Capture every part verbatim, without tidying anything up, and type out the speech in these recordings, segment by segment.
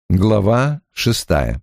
Глава шестая.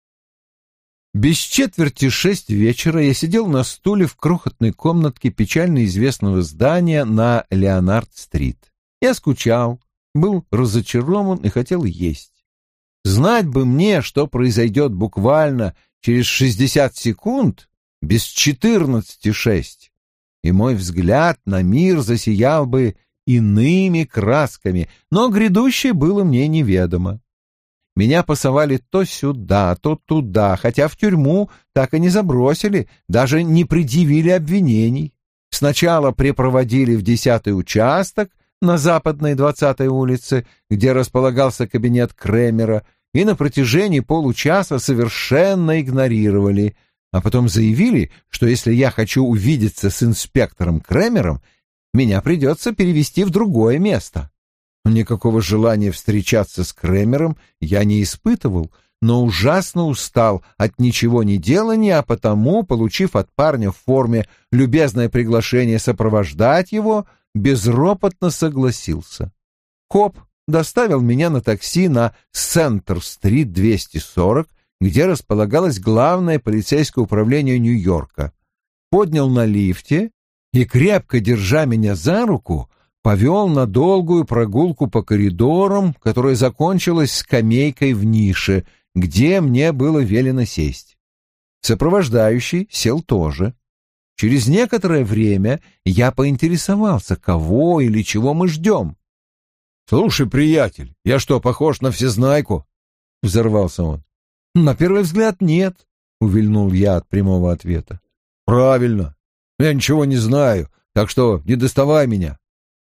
Без четверти шесть вечера я сидел на стуле в крохотной комнатке печально известного здания на Леонард-стрит. Я скучал, был разочарован и хотел есть. Знать бы мне, что произойдет буквально через шестьдесят секунд без четырнадцати шесть, и мой взгляд на мир засиял бы иными красками, но грядущее было мне неведомо. Меня пасовали то сюда, то туда, хотя в тюрьму так и не забросили, даже не предъявили обвинений. Сначала припроводили в десятый участок на Западной двадцатой улице, где располагался кабинет Кремера, и на протяжении получаса совершенно игнорировали, а потом заявили, что если я хочу увидеться с инспектором Кремером, меня придется перевести в другое место. Никакого желания встречаться с Кремером я не испытывал, но ужасно устал от ничего не делания, а потому, получив от парня в форме любезное приглашение сопровождать его, безропотно согласился. Коп доставил меня на такси на Центр-стрит двести сорок, где располагалось главное полицейское управление Нью-Йорка, поднял на лифте и, крепко держа меня за руку, повел на долгую прогулку по коридорам, которая закончилась скамейкой в нише, где мне было велено сесть. Сопровождающий сел тоже. Через некоторое время я поинтересовался, кого или чего мы ждем. «Слушай, приятель, я что, похож на всезнайку?» — взорвался он. «На первый взгляд нет», — увильнул я от прямого ответа. «Правильно. Я ничего не знаю, так что не доставай меня».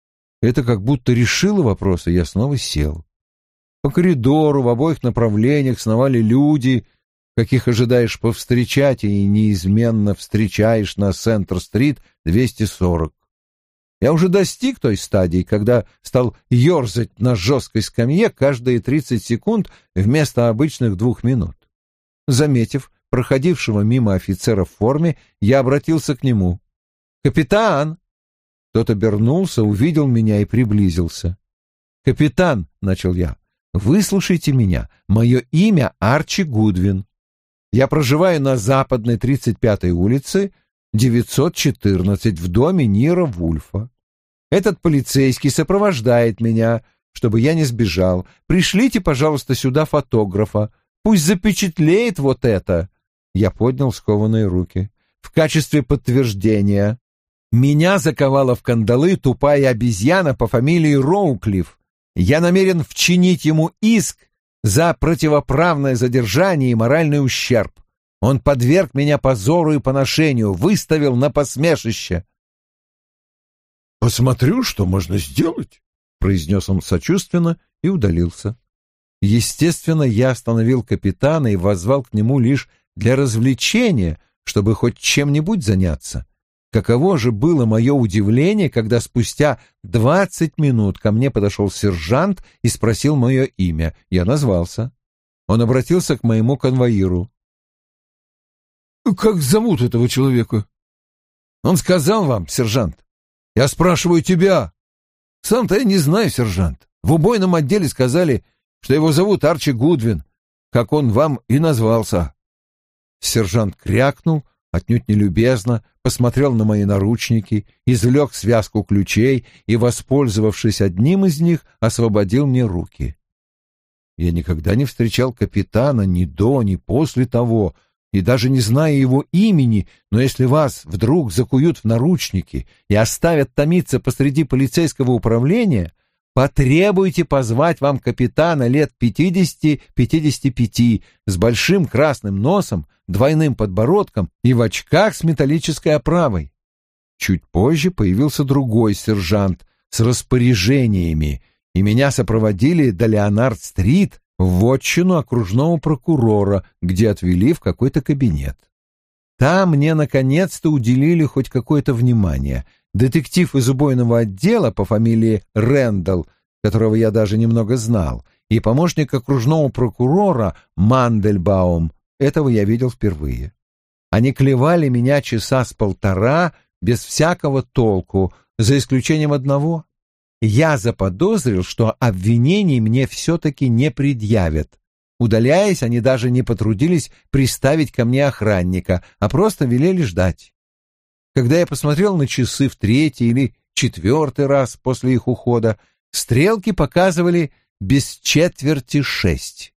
Это как будто решило вопрос, и я снова сел. По коридору в обоих направлениях сновали люди, каких ожидаешь повстречать и неизменно встречаешь на Центр-стрит двести сорок. Я уже достиг той стадии, когда стал ерзать на жесткой скамье каждые тридцать секунд вместо обычных двух минут. Заметив проходившего мимо офицера в форме, я обратился к нему. «Капитан!» Тот обернулся, увидел меня и приблизился. «Капитан», — начал я, — «выслушайте меня. Мое имя Арчи Гудвин. Я проживаю на Западной тридцать пятой улице, девятьсот четырнадцать, в доме Нира Вульфа. Этот полицейский сопровождает меня, чтобы я не сбежал. Пришлите, пожалуйста, сюда фотографа. Пусть запечатлеет вот это». Я поднял скованные руки. «В качестве подтверждения. Меня заковала в кандалы тупая обезьяна по фамилии Роуклифф. Я намерен вчинить ему иск за противоправное задержание и моральный ущерб. Он подверг меня позору и поношению, выставил на посмешище». «Посмотрю, что можно сделать», — произнес он сочувственно и удалился. Естественно, я остановил капитана и воззвал к нему лишь для развлечения, чтобы хоть чем-нибудь заняться. Каково же было мое удивление, когда спустя двадцать минут ко мне подошел сержант и спросил мое имя. Я назвался. Он обратился к моему конвоиру. «Как зовут этого человека?» «Он сказал вам, сержант. Я спрашиваю тебя». «Сам-то я не знаю, сержант. В убойном отделе сказали, что его зовут Арчи Гудвин, как он вам и назвался». Сержант крякнул, отнюдь нелюбезно, посмотрел на мои наручники, извлек связку ключей и, воспользовавшись одним из них, освободил мне руки. Я никогда не встречал капитана ни до, ни после того, и даже не знаю его имени, но если вас вдруг закуют в наручники и оставят томиться посреди полицейского управления, потребуйте позвать вам капитана лет пятидесяти-пятидесяти пяти с большим красным носом, двойным подбородком и в очках с металлической оправой. Чуть позже появился другой сержант с распоряжениями, и меня сопроводили до Леонард-стрит в вотчину окружного прокурора, где отвели в какой-то кабинет. Там мне наконец-то уделили хоть какое-то внимание. Детектив из убойного отдела по фамилии Рэндалл, которого я даже немного знал, и помощник окружного прокурора Мандельбаум, этого я видел впервые. Они клевали меня часа с полтора без всякого толку, за исключением одного. Я заподозрил, что обвинений мне все-таки не предъявят. Удаляясь, они даже не потрудились приставить ко мне охранника, а просто велели ждать. Когда я посмотрел на часы в третий или четвертый раз после их ухода, стрелки показывали без четверти шесть.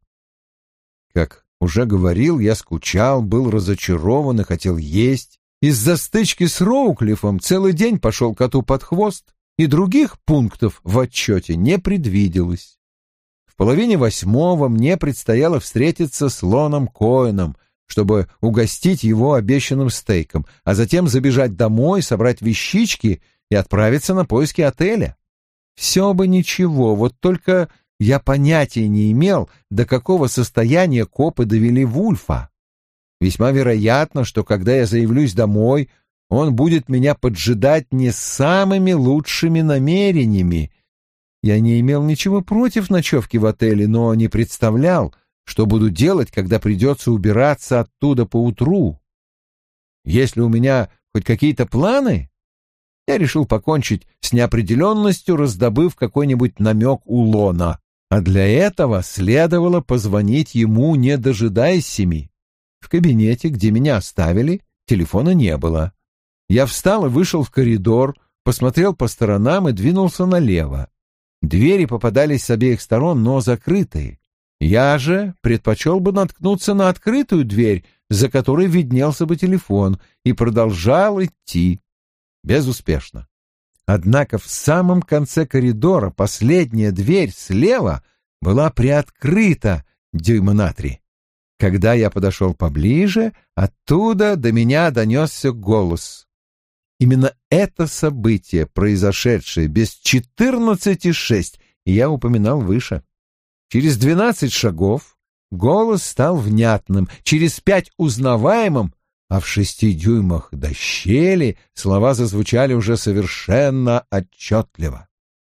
Как уже говорил, я скучал, был разочарован и хотел есть. Из-за стычки с Роуклиффом целый день пошел коту под хвост, и других пунктов в отчете не предвиделось. В половине восьмого мне предстояло встретиться с Лоном Коэном, чтобы угостить его обещанным стейком, а затем забежать домой, собрать вещички и отправиться на поиски отеля. Все бы ничего, вот только я понятия не имел, до какого состояния копы довели Вульфа. Весьма вероятно, что когда я заявлюсь домой, он будет меня поджидать не с самыми лучшими намерениями. Я не имел ничего против ночевки в отеле, но не представлял, что буду делать, когда придется убираться оттуда поутру. Есть ли у меня хоть какие-то планы? Я решил покончить с неопределенностью, раздобыв какой-нибудь намек у Лона, а для этого следовало позвонить ему, не дожидаясь семи. В кабинете, где меня оставили, телефона не было. Я встал и вышел в коридор, посмотрел по сторонам и двинулся налево. Двери попадались с обеих сторон, но закрытые. Я же предпочел бы наткнуться на открытую дверь, за которой виднелся бы телефон, и продолжал идти. Безуспешно. Однако в самом конце коридора последняя дверь слева была приоткрыта дюйма на три. Когда я подошел поближе, оттуда до меня донесся голос. Именно это событие, произошедшее без четырнадцати шесть, я упоминал выше. Через двенадцать шагов голос стал внятным, через пять узнаваемым, а в шести дюймах до щели слова зазвучали уже совершенно отчетливо.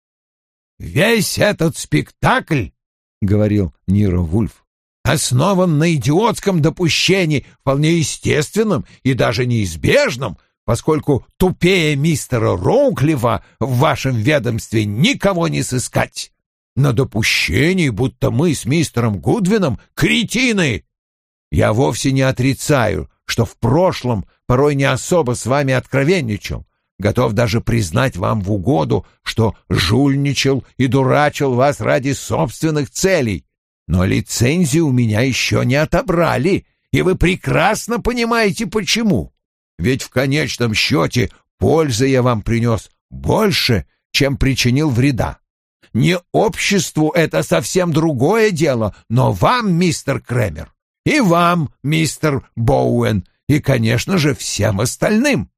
«Весь этот спектакль, — говорил Ниро Вульф, — основан на идиотском допущении, вполне естественном и даже неизбежном, поскольку тупее мистера Роуклиффа в вашем ведомстве никого не сыскать. На допущении, будто мы с мистером Гудвином кретины. Я вовсе не отрицаю, что в прошлом порой не особо с вами откровенничал, готов даже признать вам в угоду, что жульничал и дурачил вас ради собственных целей, но лицензию у меня еще не отобрали, и вы прекрасно понимаете, почему. Ведь в конечном счете пользы я вам принес больше, чем причинил вреда. Не обществу это совсем другое дело, но вам, мистер Кремер, и вам, мистер Боуэн, и, конечно же, всем остальным.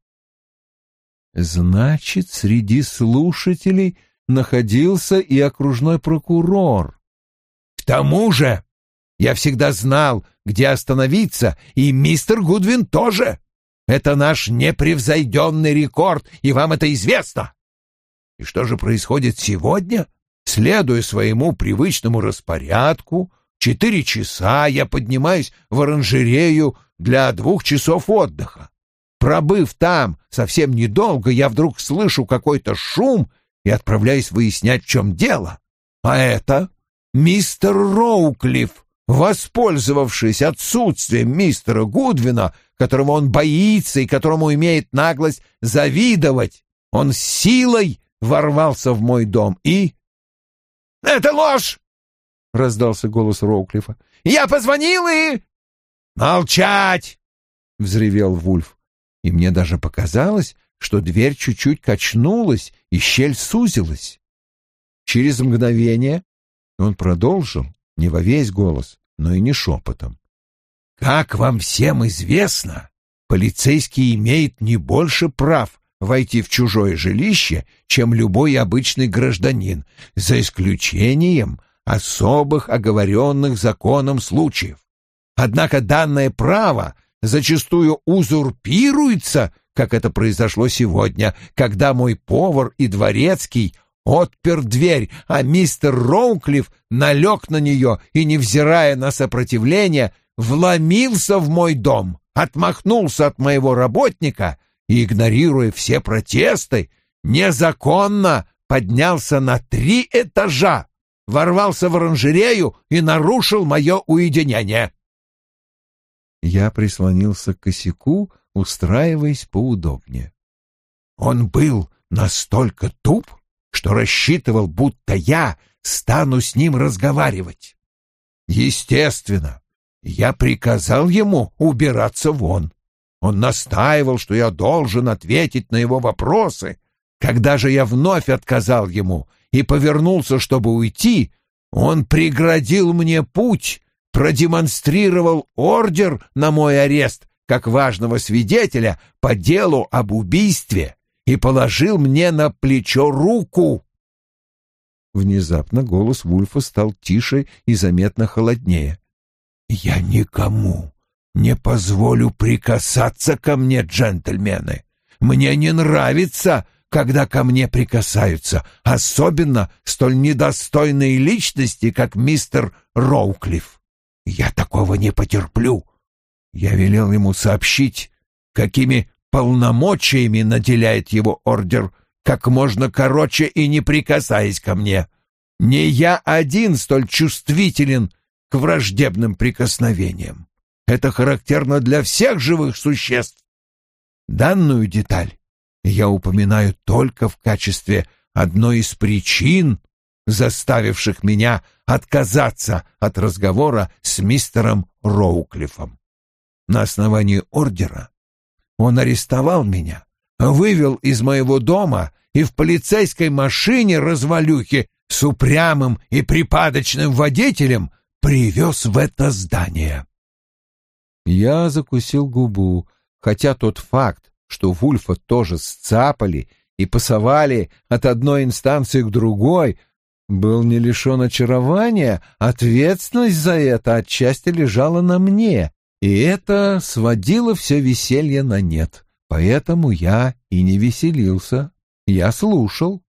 Значит, среди слушателей находился и окружной прокурор. К тому же я всегда знал, где остановиться, и мистер Гудвин тоже. Это наш непревзойденный рекорд, и вам это известно. И что же происходит сегодня? Следуя своему привычному распорядку, четыре часа я поднимаюсь в оранжерею для двух часов отдыха. Пробыв там совсем недолго, я вдруг слышу какой-то шум и отправляюсь выяснять, в чем дело. А это мистер Роуклифф, воспользовавшись отсутствием мистера Гудвина, которого он боится и которому имеет наглость завидовать, он силой ворвался в мой дом и... «Это ложь!» — раздался голос Роуклиффа. «Я позвонил и...» «Молчать!» — взревел Вульф. И мне даже показалось, что дверь чуть-чуть качнулась, и щель сузилась. Через мгновение он продолжил, не во весь голос, но и не шепотом. «Как вам всем известно, полицейский имеет не больше прав войти в чужое жилище, чем любой обычный гражданин, за исключением особых оговоренных законом случаев. Однако данное право зачастую узурпируется, как это произошло сегодня, когда мой повар и дворецкий отпер дверь, а мистер Роуклифф налег на нее и, невзирая на сопротивление, вломился в мой дом, отмахнулся от моего работника и, игнорируя все протесты, незаконно поднялся на три этажа, ворвался в оранжерею и нарушил мое уединение». Я прислонился к косяку, устраиваясь поудобнее. «Он был настолько туп, что рассчитывал, будто я стану с ним разговаривать. Естественно, я приказал ему убираться вон. Он настаивал, что я должен ответить на его вопросы. Когда же я вновь отказал ему и повернулся, чтобы уйти, он преградил мне путь, продемонстрировал ордер на мой арест как важного свидетеля по делу об убийстве и положил мне на плечо руку». Внезапно голос Вульфа стал тише и заметно холоднее. «Я никому не позволю прикасаться ко мне, джентльмены. Мне не нравится, когда ко мне прикасаются, особенно столь недостойные личности, как мистер Роуклифф. Я такого не потерплю. Я велел ему сообщить, какими полномочиями наделяет его ордер, как можно короче и не прикасаясь ко мне. Не я один столь чувствителен к враждебным прикосновениям. Это характерно для всех живых существ. Данную деталь я упоминаю только в качестве одной из причин, заставивших меня отказаться от разговора с мистером Роуклиффом. На основании ордера он арестовал меня, вывел из моего дома и в полицейской машине развалюхи с упрямым и припадочным водителем привез в это здание». Я закусил губу, хотя тот факт, что Вульфа тоже сцапали и пасовали от одной инстанции к другой, был не лишен очарования, ответственность за это отчасти лежала на мне, и это сводило все веселье на нет. Поэтому я и не веселился, я слушал.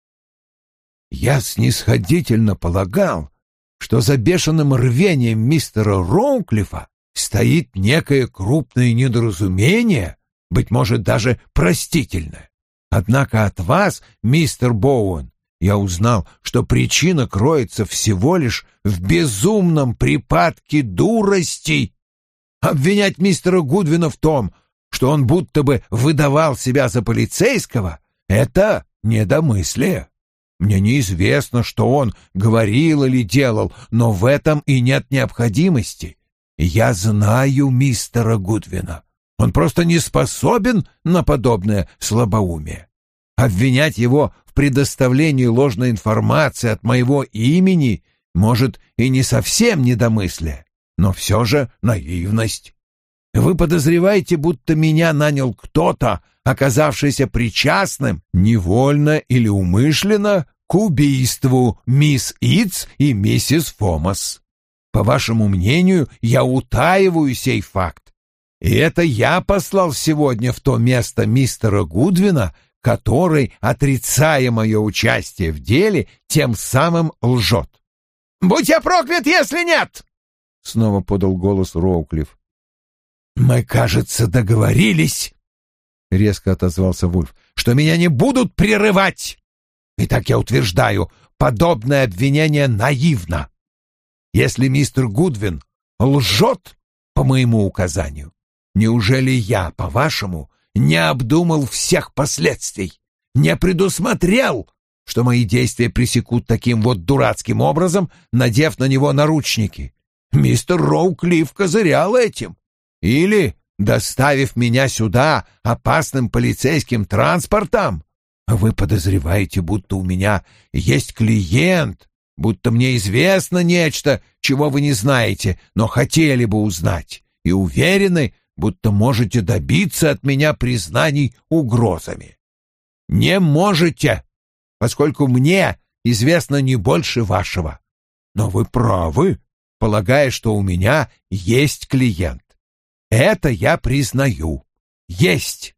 «Я снисходительно полагал, что за бешеным рвением мистера Роуклиффа стоит некое крупное недоразумение, быть может, даже простительное. Однако от вас, мистер Боуэн, я узнал, что причина кроется всего лишь в безумном припадке дурости. Обвинять мистера Гудвина в том, что он будто бы выдавал себя за полицейского, это недомыслие. Мне неизвестно, что он говорил или делал, но в этом и нет необходимости. Я знаю мистера Гудвина. Он просто не способен на подобное слабоумие. Обвинять его в предоставлении ложной информации от моего имени может и не совсем недомыслие, но все же наивность. Вы подозреваете, будто меня нанял кто-то, оказавшийся причастным, невольно или умышленно, к убийству мисс Итс и миссис Фомас. По вашему мнению, я утаиваю сей факт. И это я послал сегодня в то место мистера Гудвина, который, отрицая мое участие в деле, тем самым лжет. «Будь я проклят, если нет!» — снова подал голос Роуклифф. «Мы, кажется, договорились», — резко отозвался Вульф, «что меня не будут прерывать. Итак, я утверждаю, подобное обвинение наивно. Если мистер Гудвин лжет по моему указанию, неужели я, по-вашему, не обдумал всех последствий, не предусмотрел, что мои действия пресекут таким вот дурацким образом, надев на него наручники? Мистер Роуклифф козырял этим. Или, доставив меня сюда опасным полицейским транспортом, вы подозреваете, будто у меня есть клиент, будто мне известно нечто, чего вы не знаете, но хотели бы узнать, и уверены, будто можете добиться от меня признаний угрозами. Не можете, поскольку мне известно не больше вашего. Но вы правы, полагая, что у меня есть клиент. Это я признаю. Есть.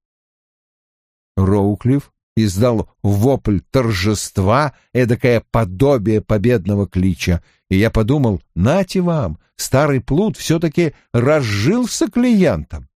Роуклифф издал вопль торжества, эдакое подобие победного клича, и я подумал, нате вам, старый плут все-таки разжился клиентом.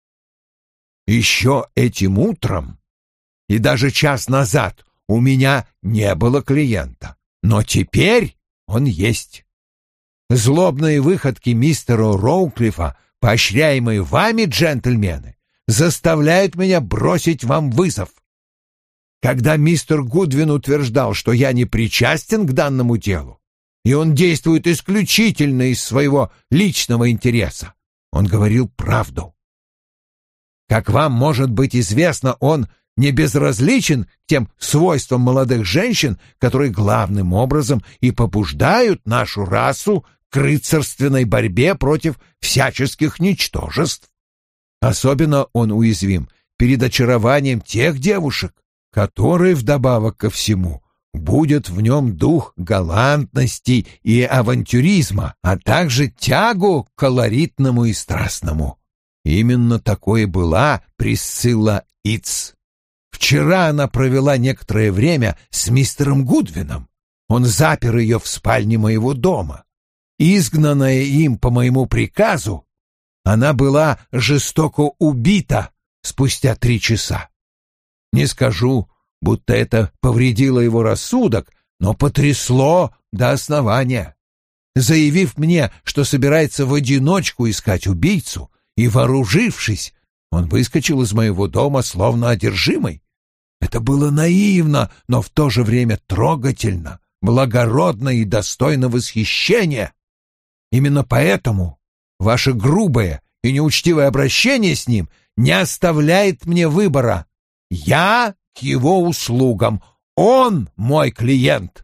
Еще этим утром и даже час назад у меня не было клиента, но теперь он есть. Злобные выходки мистера Роуклифа, поощряемые вами, джентльмены, заставляют меня бросить вам вызов. Когда мистер Гудвин утверждал, что я не причастен к данному делу, и он действует исключительно из своего личного интереса, он говорил правду. Как вам может быть известно, он не безразличен к тем свойствам молодых женщин, которые главным образом и побуждают нашу расу к рыцарственной борьбе против всяческих ничтожеств. Особенно он уязвим перед очарованием тех девушек, которые, вдобавок ко всему, будет в нем дух галантности и авантюризма, а также тягу к колоритному и страстному. Именно такой была Присцилла Итс. Вчера она провела некоторое время с мистером Гудвином. Он запер ее в спальне моего дома. Изгнанная им по моему приказу, она была жестоко убита спустя три часа. Не скажу, будто это повредило его рассудок, но потрясло до основания. Заявив мне, что собирается в одиночку искать убийцу, и, вооружившись, он выскочил из моего дома словно одержимый. Это было наивно, но в то же время трогательно, благородно и достойно восхищения. Именно поэтому ваше грубое и неучтивое обращение с ним не оставляет мне выбора. Я к его услугам, он мой клиент.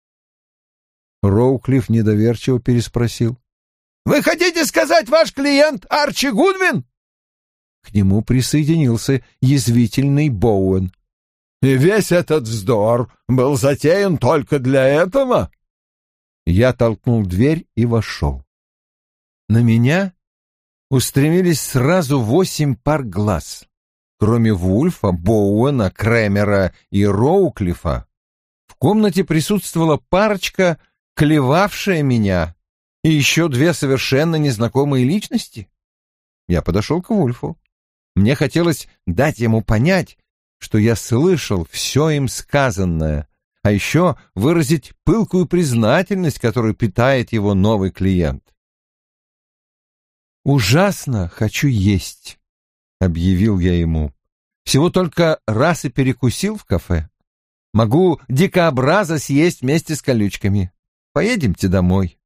Роуклифф недоверчиво переспросил. «Вы хотите сказать, ваш клиент Арчи Гудвин?» К нему присоединился язвительный Боуэн. «И весь этот вздор был затеян только для этого?» Я толкнул дверь и вошел. На меня устремились сразу восемь пар глаз. Кроме Вульфа, Боуэна, Кремера и Роуклиффа, в комнате присутствовала парочка, клевавшая меня, и еще две совершенно незнакомые личности. Я подошел к Вульфу. Мне хотелось дать ему понять, что я слышал все им сказанное, а еще выразить пылкую признательность, которую питает его новый клиент. «Ужасно хочу есть», — объявил я ему. «Всего только раз и перекусил в кафе. Могу дикообраза съесть вместе с колючками. Поедемте домой».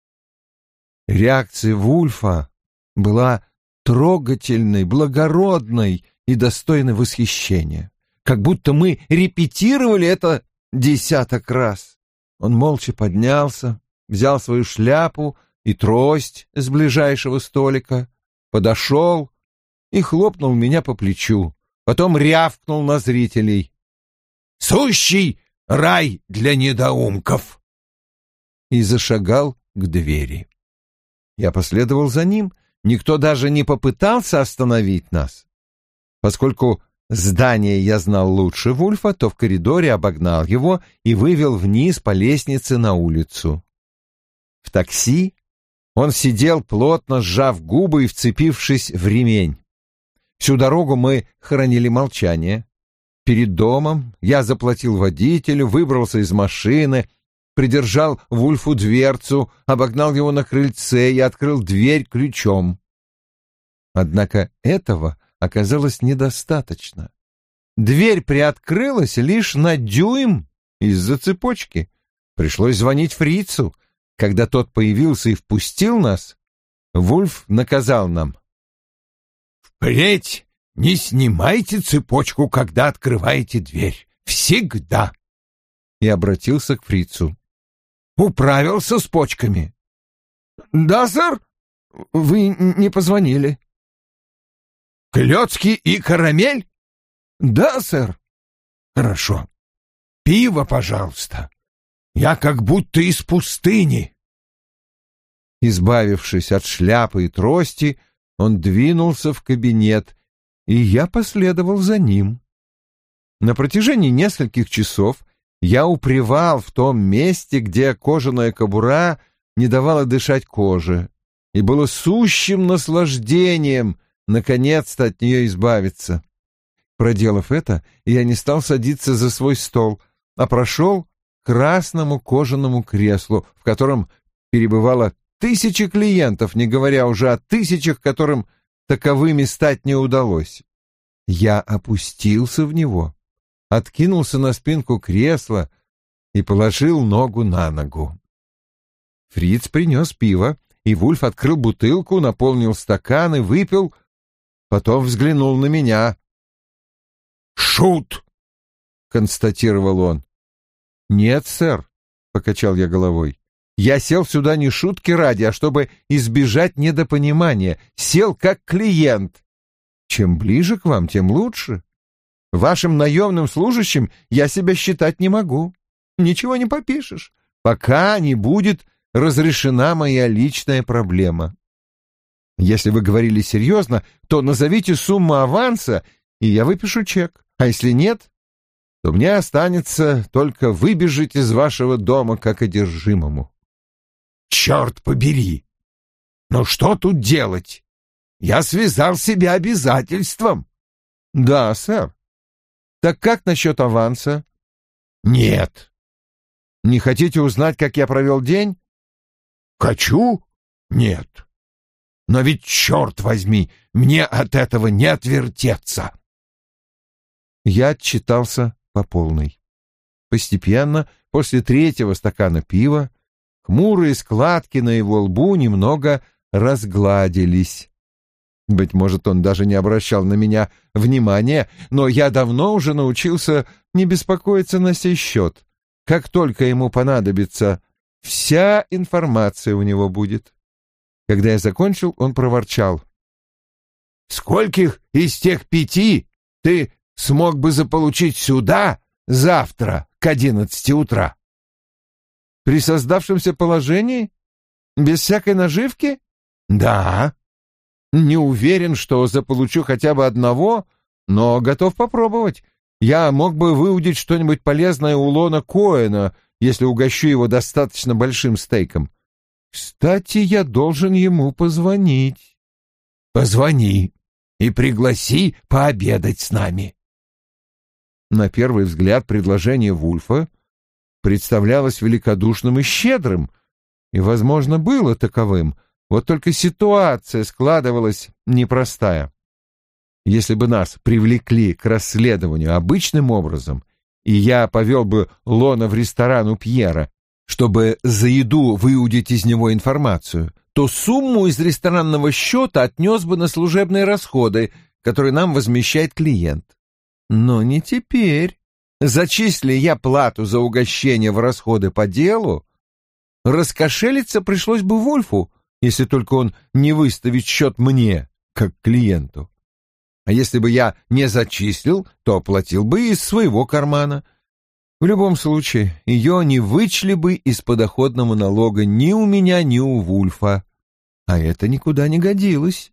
Реакция Вульфа была трогательной, благородной и достойной восхищения. Как будто мы репетировали это десяток раз. Он молча поднялся, взял свою шляпу и трость с ближайшего столика, подошел и хлопнул меня по плечу, потом рявкнул на зрителей. «Сущий рай для недоумков!» и зашагал к двери. Я последовал за ним, никто даже не попытался остановить нас. Поскольку здание я знал лучше Вульфа, то в коридоре обогнал его и вывел вниз по лестнице на улицу. В такси он сидел, плотно сжав губы и вцепившись в ремень. Всю дорогу мы хранили молчание. Перед домом я заплатил водителю, выбрался из машины, придержал Вульфу дверцу, обогнал его на крыльце и открыл дверь ключом. Однако этого оказалось недостаточно. Дверь приоткрылась лишь на дюйм из-за цепочки. Пришлось звонить фрицу. Когда тот появился и впустил нас, Вульф наказал нам: «Впредь не снимайте цепочку, когда открываете дверь. Всегда!» И обратился к фрицу. «Управился с почками?» «Да, сэр. Вы не позвонили». «Клёцки и карамель?» «Да, сэр». «Хорошо. Пиво, пожалуйста. Я как будто из пустыни». Избавившись от шляпы и трости, он двинулся в кабинет, и я последовал за ним. На протяжении нескольких часов я упревал в том месте, где кожаная кобура не давала дышать коже, и было сущим наслаждением наконец-то от нее избавиться. Проделав это, я не стал садиться за свой стол, а прошел красному кожаному креслу, в котором перебывало тысячи клиентов, не говоря уже о тысячах, которым таковыми стать не удалось. Я опустился в него, откинулся на спинку кресла и положил ногу на ногу. Фриц принес пиво, и Вульф открыл бутылку, наполнил стакан и выпил, потом взглянул на меня. «Шут!» — констатировал он. «Нет, сэр», — покачал я головой. «Я сел сюда не шутки ради, а чтобы избежать недопонимания. Сел как клиент. Чем ближе к вам, тем лучше. Вашим наемным служащим я себя считать не могу. Ничего не попишешь, пока не будет разрешена моя личная проблема. Если вы говорили серьезно, то назовите сумму аванса, и я выпишу чек. А если нет, то мне останется только выбежать из вашего дома как одержимому». «Черт побери! Но что тут делать? Я связал себя обязательством». «Да, сэр. Так как насчет аванса?» «Нет». «Не хотите узнать, как я провел день?» «Хочу? Нет. Но ведь, черт возьми, мне от этого не отвертеться». Я отчитался по полной. Постепенно, после третьего стакана пива, хмурые складки на его лбу немного разгладились. Быть может, он даже не обращал на меня внимания, но я давно уже научился не беспокоиться на сей счет. Как только ему понадобится, вся информация у него будет. Когда я закончил, он проворчал. «Скольких из тех пяти ты смог бы заполучить сюда завтра к одиннадцати утра?» «При создавшемся положении? Без всякой наживки?» «Да». «Не уверен, что заполучу хотя бы одного, но готов попробовать. Я мог бы выудить что-нибудь полезное у Лона Коэна, если угощу его достаточно большим стейком. Кстати, я должен ему позвонить». «Позвони и пригласи пообедать с нами». На первый взгляд предложение Вульфа представлялось великодушным и щедрым, и, возможно, было таковым, вот только ситуация складывалась непростая. Если бы нас привлекли к расследованию обычным образом, и я повел бы Лона в ресторан у Пьера, чтобы за еду выудить из него информацию, то сумму из ресторанного счета отнес бы на служебные расходы, которые нам возмещает клиент. Но не теперь. Зачисли я плату за угощение в расходы по делу, раскошелиться пришлось бы Вульфу, если только он не выставит счет мне, как клиенту. А если бы я не зачислил, то оплатил бы из своего кармана. В любом случае, ее не вычли бы из подоходного налога ни у меня, ни у Вульфа. А это никуда не годилось.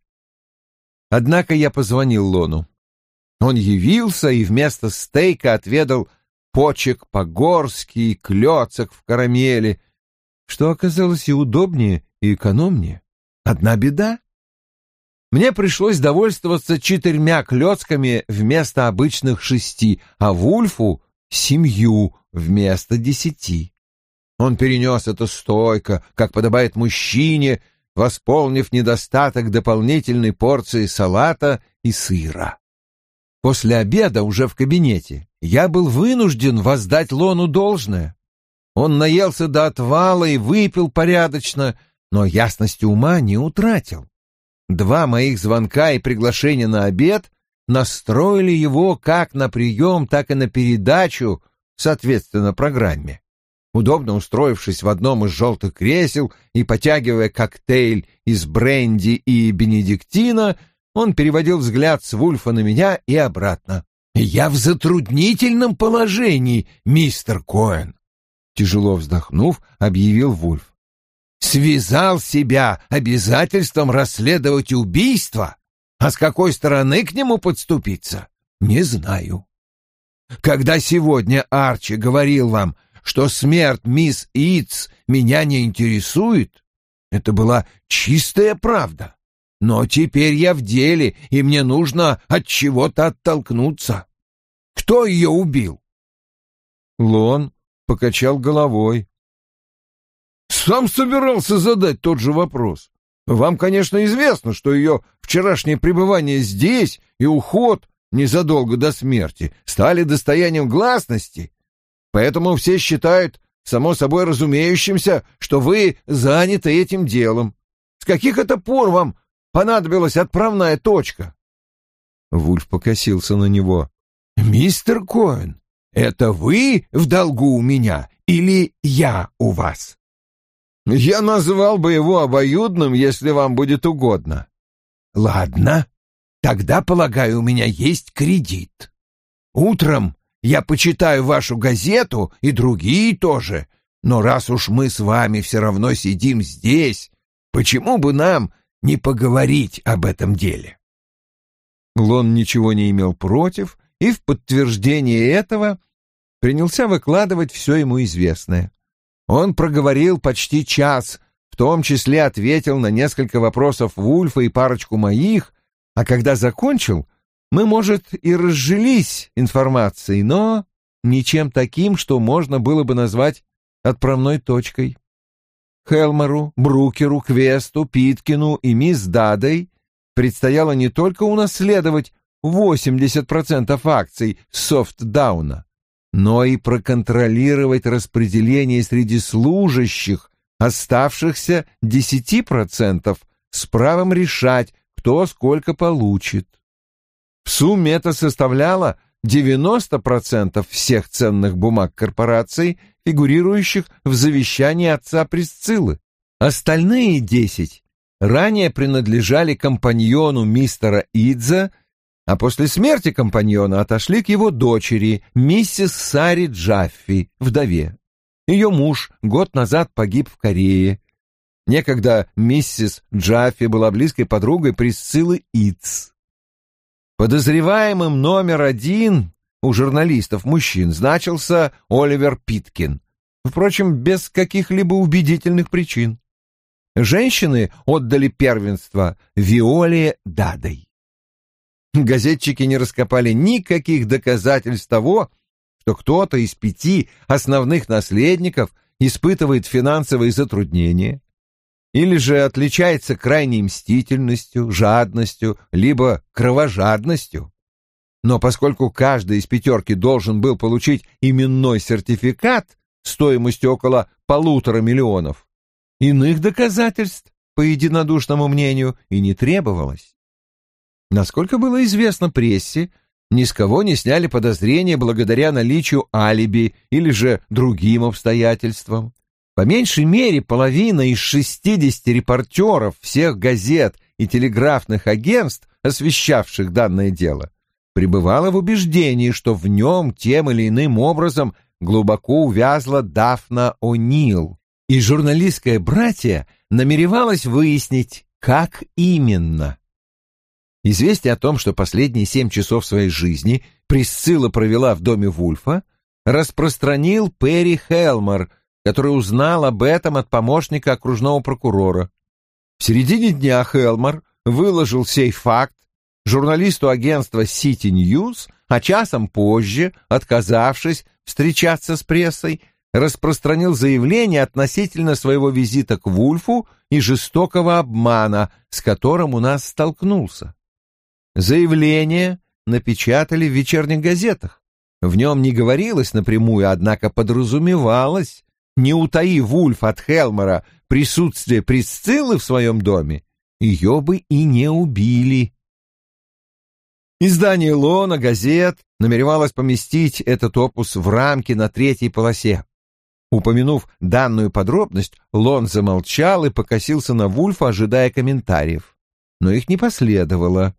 Однако я позвонил Лону. Он явился и вместо стейка отведал почек по-горски и клёцок в карамели, что оказалось и удобнее, и экономнее. Одна беда. Мне пришлось довольствоваться четырьмя клёцками вместо обычных шести, а Вульфу — семью вместо десяти. Он перенес это стойко, как подобает мужчине, восполнив недостаток дополнительной порции салата и сыра. После обеда уже в кабинете я был вынужден воздать Лону должное. Он наелся до отвала и выпил порядочно, но ясности ума не утратил. Два моих звонка и приглашения на обед настроили его как на прием, так и на передачу, соответственно, программе. Удобно устроившись в одном из желтых кресел и потягивая коктейль из бренди и бенедиктина, он переводил взгляд с Вульфа на меня и обратно. «Я в затруднительном положении, мистер Коэн», — тяжело вздохнув, объявил Вульф. «Связал себя обязательством расследовать убийство, а с какой стороны к нему подступиться, не знаю. Когда сегодня Арчи говорил вам, что смерть мисс Итс меня не интересует, это была чистая правда. Но теперь я в деле, и мне нужно от чего-то оттолкнуться. Кто ее убил?» «Лон, покачал головой. Сам собирался задать тот же вопрос. Вам, конечно, известно, что ее вчерашнее пребывание здесь и уход незадолго до смерти стали достоянием гласности, поэтому все считают само собой разумеющимся, что вы заняты этим делом. С каких это пор вам понадобилась отправная точка?» Вульф покосился на него. «Мистер Коэн, это вы в долгу у меня или я у вас?» «Я назвал бы его обоюдным, если вам будет угодно». «Ладно, тогда, полагаю, у меня есть кредит. Утром я почитаю вашу газету и другие тоже, но раз уж мы с вами все равно сидим здесь, почему бы нам не поговорить об этом деле?» Лон ничего не имел против и в подтверждение этого принялся выкладывать все ему известное. Он проговорил почти час, в том числе ответил на несколько вопросов Вульфа и парочку моих, а когда закончил, мы, может, и разжились информацией, но ничем таким, что можно было бы назвать отправной точкой. Хелмору, Брукеру, Квесту, Питкину и мисс Дадой предстояло не только унаследовать восемьдесят процентов акций Софтдауна, но и проконтролировать распределение среди служащих оставшихся десяти процентов с правом решать, кто сколько получит. В сумме это составляло девяносто процентов всех ценных бумаг корпораций, фигурирующих в завещании отца Присциллы. Остальные десять ранее принадлежали компаньону мистера Идза, а после смерти компаньона отошли к его дочери, миссис Саре Джаффи, вдове. Ее муж год назад погиб в Корее. Некогда миссис Джаффи была близкой подругой Присциллы Идз. Подозреваемым номер один у журналистов-мужчин значился Оливер Питкин, впрочем, без каких-либо убедительных причин. Женщины отдали первенство Виоле Дадой. Газетчики не раскопали никаких доказательств того, что кто-то из пяти основных наследников испытывает финансовые затруднения или же отличается крайней мстительностью, жадностью, либо кровожадностью. Но поскольку каждый из пятерки должен был получить именной сертификат стоимостью около полутора миллионов, иных доказательств, по единодушному мнению, и не требовалось. Насколько было известно прессе, ни с кого не сняли подозрения благодаря наличию алиби или же другим обстоятельствам. По меньшей мере половина из шестидесяти репортеров всех газет и телеграфных агентств, освещавших данное дело, пребывала в убеждении, что в нем тем или иным образом глубоко увязла Дафна О'Нил, и журналистское братье намеревалось выяснить, как именно. Известие о том, что последние семь часов своей жизни Присцилла провела в доме Вульфа, распространил Перри Хелмор, который узнал об этом от помощника окружного прокурора. В середине дня Хелмор выложил сей факт журналисту агентства City News, а часом позже, отказавшись встречаться с прессой, распространил заявление относительно своего визита к Вульфу и жестокого обмана, с которым у нас столкнулся. Заявление напечатали в вечерних газетах. В нем не говорилось напрямую, однако подразумевалось, не утаив Вульф от Хелмора присутствие Присциллы в своем доме, ее бы и не убили. Издание Лона газет намеревалось поместить этот опус в рамки на третьей полосе. Упомянув данную подробность, Лон замолчал и покосился на Вульфа, ожидая комментариев. Но их не последовало.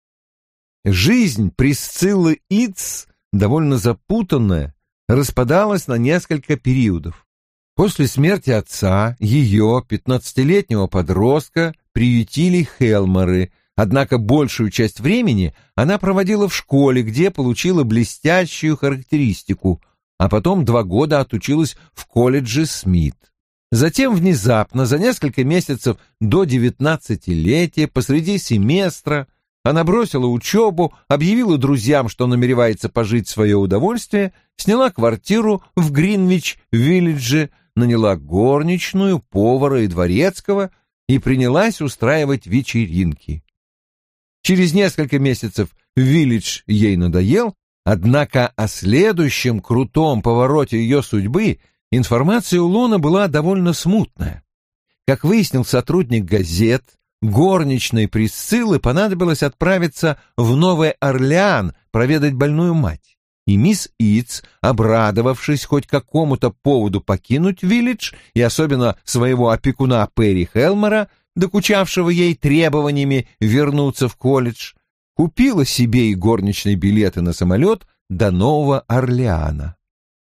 Жизнь Присциллы Идз, довольно запутанная, распадалась на несколько периодов. После смерти отца ее, пятнадцатилетнего подростка, приютили Хелморы, однако большую часть времени она проводила в школе, где получила блестящую характеристику, а потом два года отучилась в колледже Смит. Затем внезапно, за несколько месяцев до девятнадцатилетия, посреди семестра, она бросила учебу, объявила друзьям, что намеревается пожить в свое удовольствие, сняла квартиру в Гринвич-Виллидже, наняла горничную, повара и дворецкого и принялась устраивать вечеринки. Через несколько месяцев Виллидж ей надоел, однако о следующем крутом повороте ее судьбы информация у Лона была довольно смутная. Как выяснил сотрудник газет, горничной Присциллы понадобилось отправиться в Новый Орлеан проведать больную мать. И мисс Итс, обрадовавшись хоть какому-то поводу покинуть Виллидж, и особенно своего опекуна Перри Хелмера, докучавшего ей требованиями вернуться в колледж, купила себе и горничные билеты на самолет до Нового Орлеана.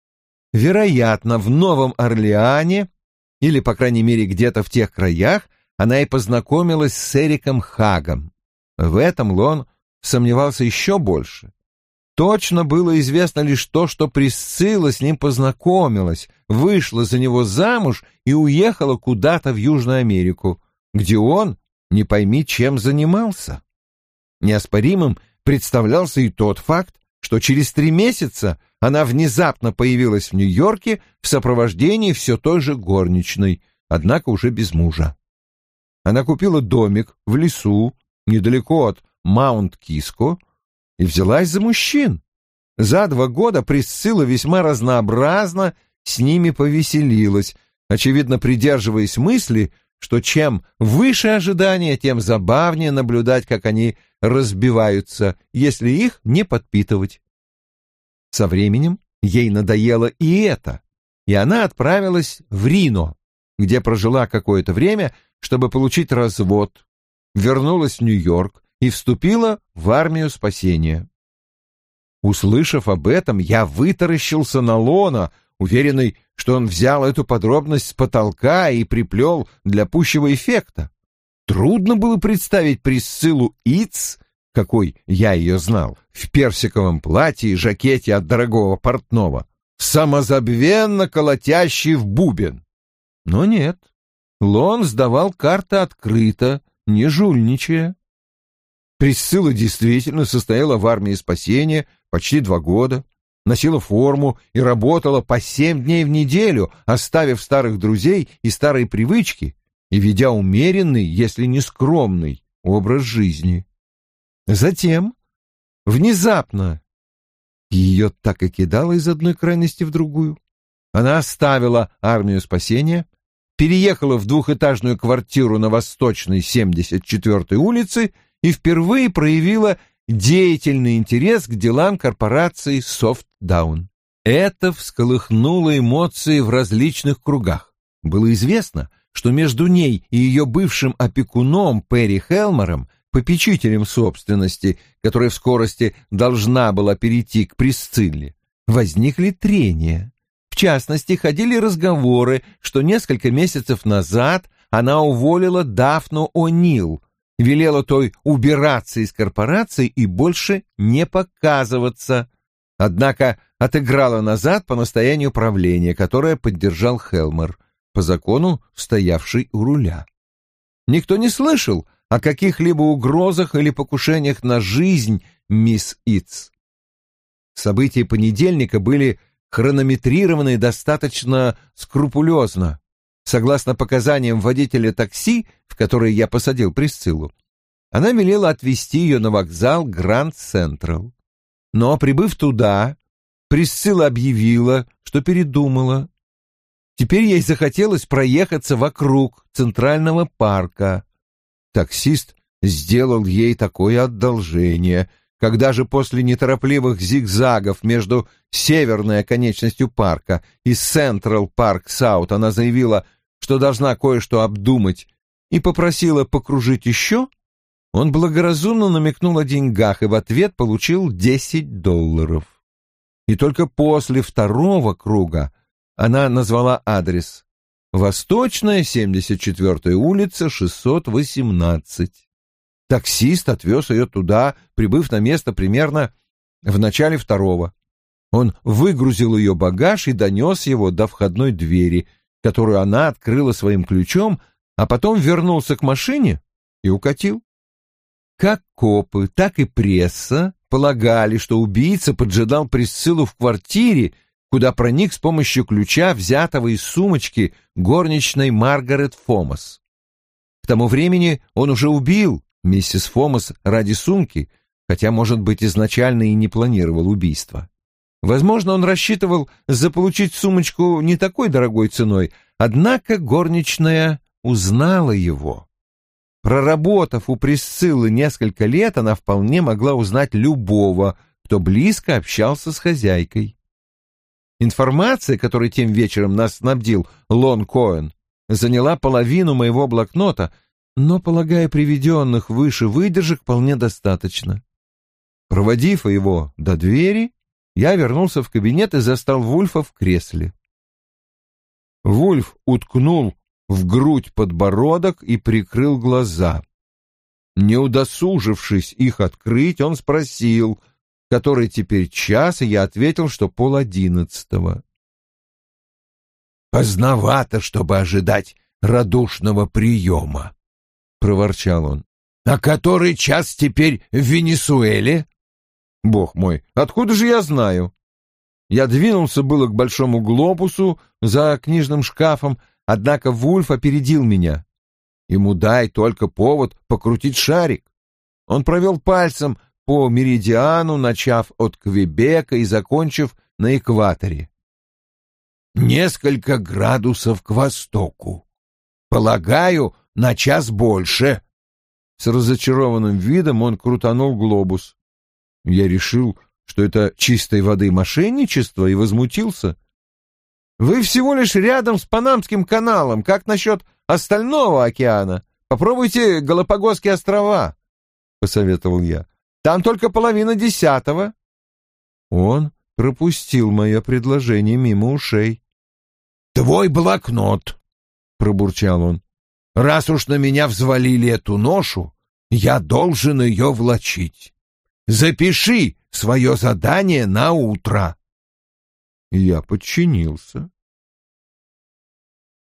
Вероятно, в Новом Орлеане, или, по крайней мере, где-то в тех краях, она и познакомилась с Эриком Хагом. В этом Лон сомневался еще больше. Точно было известно лишь то, что Присцилла с ним познакомилась, вышла за него замуж и уехала куда-то в Южную Америку, где он, не пойми, чем занимался. Неоспоримым представлялся и тот факт, что через три месяца она внезапно появилась в Нью-Йорке в сопровождении все той же горничной, однако уже без мужа. Она купила домик в лесу, недалеко от Маунт-Киско, и взялась за мужчин. За два года Присцилла весьма разнообразно с ними повеселилась, очевидно придерживаясь мысли, что чем выше ожидания, тем забавнее наблюдать, как они разбиваются, если их не подпитывать. Со временем ей надоело и это, и она отправилась в Рино, где прожила какое-то время, чтобы получить развод, вернулась в Нью-Йорк и вступила в армию спасения. Услышав об этом, я вытаращился на Лона, уверенный, что он взял эту подробность с потолка и приплел для пущего эффекта. Трудно было представить Присциллу Итс, какой я ее знал, в персиковом платье и жакете от дорогого портного, самозабвенно колотящий в бубен. Но нет, Лон сдавал карты открыто, не жульничая. Присцилла действительно состояла в армии спасения почти два года, носила форму и работала по семь дней в неделю, оставив старых друзей и старые привычки и ведя умеренный, если не скромный, образ жизни. Затем, внезапно, ее так и кидало из одной крайности в другую. Она оставила армию спасения, переехала в двухэтажную квартиру на Восточной семьдесят четвёртой улице и впервые проявила деятельный интерес к делам корпорации Софтдаун. Это всколыхнуло эмоции в различных кругах. Было известно, что между ней и ее бывшим опекуном Перри Хелмером, попечителем собственности, которая в скорости должна была перейти к Присцилле, возникли трения. В частности, ходили разговоры, что несколько месяцев назад она уволила Дафну О'Нил, велела той убираться из корпорации и больше не показываться, однако отыграла назад по настоянию правления, которое поддержал Хелмер, по закону стоявший у руля. Никто не слышал о каких-либо угрозах или покушениях на жизнь мисс Итс. События понедельника были хронометрированы достаточно скрупулезно. Согласно показаниям водителя такси, в которое я посадил Присциллу, она велела отвезти ее на вокзал Гранд Централ. Но, прибыв туда, Присцилла объявила, что передумала. Теперь ей захотелось проехаться вокруг Центрального парка. Таксист сделал ей такое одолжение. Когда же после неторопливых зигзагов между северной оконечностью парка и Централ Парк Саут она заявила, что должна кое-что обдумать, и попросила покружить еще, он благоразумно намекнул о деньгах и в ответ получил десять долларов. И только после второго круга она назвала адрес: Восточная, семьдесят четвёртая улица, шестьсот восемнадцать. Таксист отвез ее туда, прибыв на место примерно в начале второго. Он выгрузил ее багаж и донес его до входной двери, которую она открыла своим ключом, а потом вернулся к машине и укатил. Как копы, так и пресса полагали, что убийца поджидал Присциллу в квартире, куда проник с помощью ключа, взятого из сумочки горничной Маргарет Фомас. К тому времени он уже убил миссис Фомас ради сумки, хотя, может быть, изначально и не планировал убийство. Возможно, он рассчитывал заполучить сумочку не такой дорогой ценой, однако горничная узнала его. Проработав у Присциллы несколько лет, она вполне могла узнать любого, кто близко общался с хозяйкой. Информация, которой тем вечером нас снабдил Лон Коэн, заняла половину моего блокнота, но, полагая, приведенных выше выдержек вполне достаточно. Проводив его до двери, я вернулся в кабинет и застал Вульфа в кресле. Вульф уткнул в грудь подбородок и прикрыл глаза. Не удосужившись их открыть, он спросил, который теперь час, и я ответил, что пол одиннадцатого. «Поздновато, чтобы ожидать радушного приема», — проворчал он. «А который час теперь в Венесуэле?» «Бог мой, откуда же я знаю?» Я двинулся было к большому глобусу за книжным шкафом, однако Вульф опередил меня. Ему дай только повод покрутить шарик. Он провел пальцем по меридиану, начав от Квебека и закончив на экваторе. «Несколько градусов к востоку. Полагаю, на час больше». С разочарованным видом он крутанул глобус. Я решил, что это чистой воды мошенничество, и возмутился. «Вы всего лишь рядом с Панамским каналом. Как насчет остального океана? Попробуйте Галапагосские острова», — посоветовал я. «Там только половина десятого». Он пропустил мое предложение мимо ушей. «Твой блокнот», — пробурчал он. «Раз уж на меня взвалили эту ношу, я должен ее влачить. Запиши свое задание на утро». Я подчинился.